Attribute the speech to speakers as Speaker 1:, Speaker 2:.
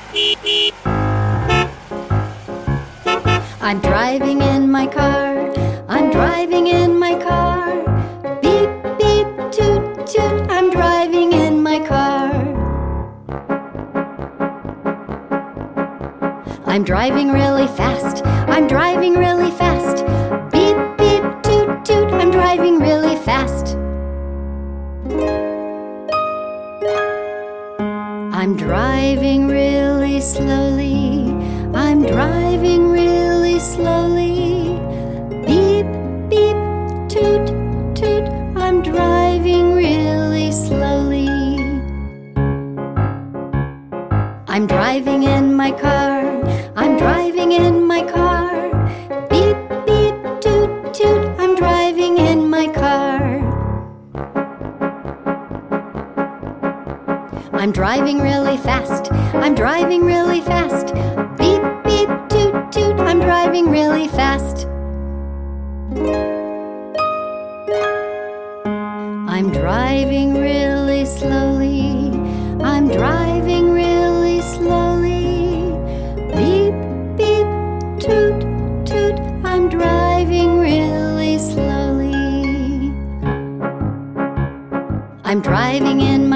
Speaker 1: I'm driving in my car, I'm driving in my car. Beep, beep, toot, toot, I'm driving in my car. I'm driving really fast, I'm driving really fast. Beep, beep, toot, toot, I'm driving really fast. I'm driving really slowly, I'm driving really slowly. Beep, beep, toot, toot, I'm driving really slowly. I'm driving in my car, I'm driving in my car. Beep, beep, toot, toot, I'm driving in my car. I'm driving really fast, I'm driving really fast. Beep, beep, toot, toot, I'm driving really fast. I'm driving really slowly, I'm driving really slowly. Beep, beep, toot, toot, I'm driving really slowly. I'm driving in